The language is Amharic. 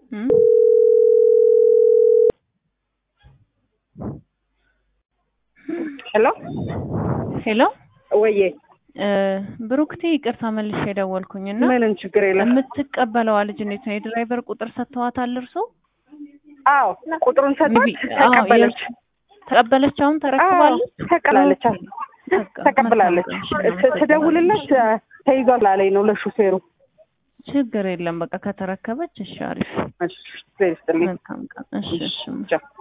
ሄሎ ወዬ ብሩክቲ ይቅርታ መልሼ ደወልኩኝና ምንም ችግር የለም የምትቀበለው ልጅ እንዴት ነው የድራይቨር ቁጥር ሰጥተዋታል እርሶ? አዎ ቁጥሩን ሰጥቷት ተቀበለች አሁን ተረክባለች ተቀበላለች ተደውልለት ተይዟል አለኝ ነው ለሹፌሩ ችግር የለም በቃ ከተረከበች እሺ አሪፍ እሺ መልካም ቀን እሺ